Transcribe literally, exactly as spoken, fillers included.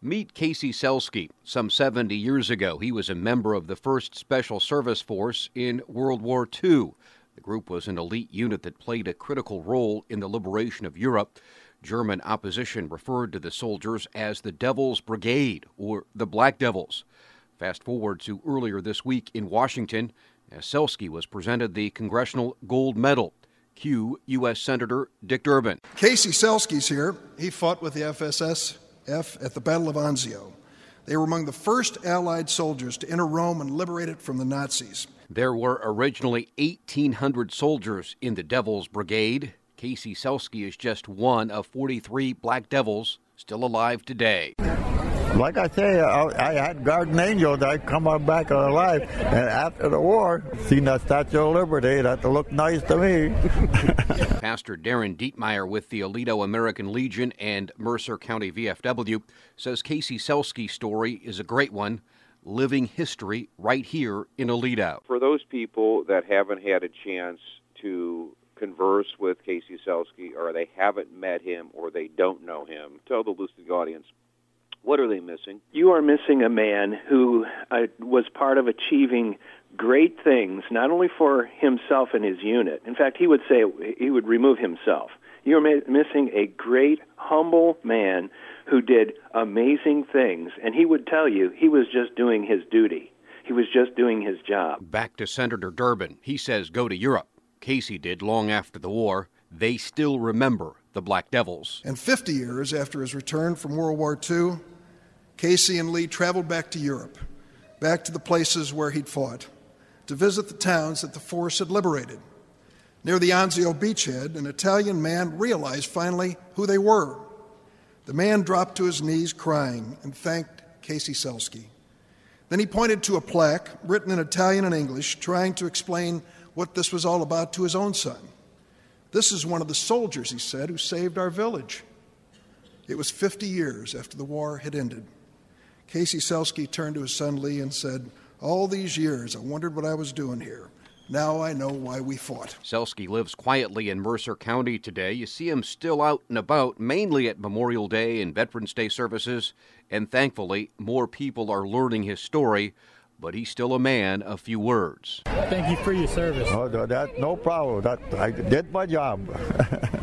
Meet Casey Selsky. Some seventy years ago, he was a member of the first Special Service Force in World War Two. The group was an elite unit that played a critical role in the liberation of Europe. German opposition referred to the soldiers as the Devil's Brigade, or the Black Devils. Fast forward to earlier this week in Washington, as Selsky was presented the Congressional Gold Medal. Cue U S Senator Dick Durbin. Casey Selsky's here. He fought with the F S S F at the Battle of Anzio. They were among the first Allied soldiers to enter Rome and liberate it from the Nazis. There were originally eighteen hundred soldiers in the Devil's Brigade. Casey Selsky is just one of forty-three Black Devils still alive today. Like I say, I, I had guardian angels that come out back alive, and after the war, seen that Statue of Liberty, that looked nice to me. Pastor Darren Dietmeyer with the Aledo American Legion and Mercer County V F W says Casey Selsky's story is a great one, living history right here in Aledo. For those people that haven't had a chance to converse with Casey Selsky, or they haven't met him, or they don't know him, tell the Lustig audience, what are they missing? You are missing a man who uh, was part of achieving great things, not only for himself and his unit. In fact, he would say he would remove himself. You're ma- missing a great, humble man who did amazing things, and he would tell you he was just doing his duty. He was just doing his job. Back to Senator Durbin. He says go to Europe. Casey did long after the war. They still remember the Black Devils. And fifty years after his return from World War Two, Casey and Lee traveled back to Europe, back to the places where he'd fought, to visit the towns that the force had liberated. Near the Anzio beachhead, an Italian man realized finally who they were. The man dropped to his knees crying and thanked Casey Selsky. Then he pointed to a plaque written in Italian and English, trying to explain what this was all about to his own son. This is one of the soldiers, he said, who saved our village. It was fifty years after the war had ended. Casey Selsky turned to his son Lee and said, all these years I wondered what I was doing here. Now I know why we fought. Selsky lives quietly in Mercer County today. You see him still out and about, mainly at Memorial Day and Veterans Day services. And thankfully, more people are learning his story. But he's still a man of few words. Thank you for your service. Oh, that, no problem. That, I did my job.